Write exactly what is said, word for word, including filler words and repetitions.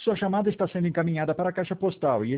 Sua chamada está sendo encaminhada para a caixa postal e